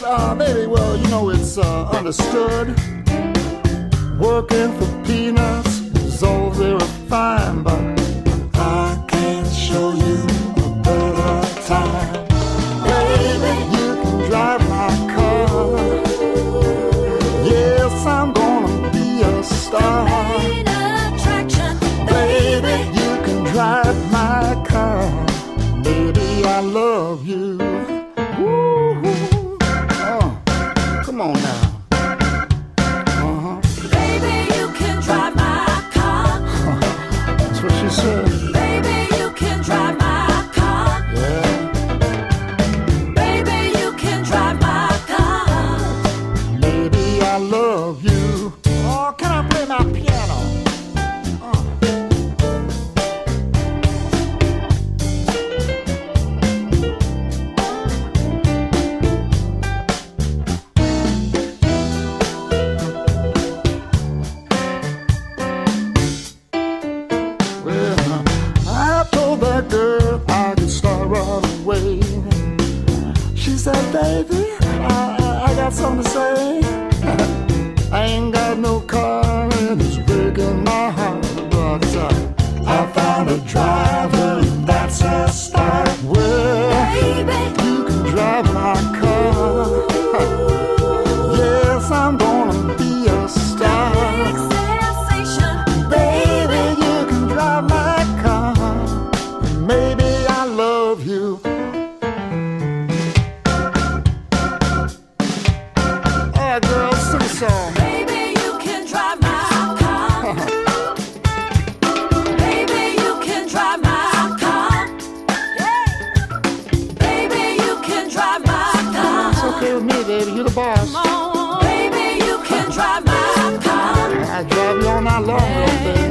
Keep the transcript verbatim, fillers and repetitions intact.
uh, baby, well, you know it's uh, understood. Working for peanuts is all very fine, but I can't show you a better time. Baby, you can drive my car. Yes, I'm gonna be a star. Main attraction, Baby, you can drive my car. Baby, I love you. Woo-hoo. Oh, come on now. Uh-huh. baby, you can drive my car. That's what she said. Baby, you can drive my car. Yeah. Baby, you can drive my car. Baby, I love you. Oh, can I play my piano? Uh. Well, I told that girl I could start right away. She said, baby, I, I, I got something to say. I ain't got no car and it's breaking my heart, but uh, I found a driver and that's a start. Well, Baby, you can drive my car. Yes, I'm gonna be a star. big sensation. Baby, you can drive my car. Maybe I love you. All right, girls, sing a song. Baby, you can drive my car. Baby, you can drive my car. Baby, you can drive my It's car. okay with me, baby. You're the boss. Baby, you can drive my car. I drive you all night long, little baby.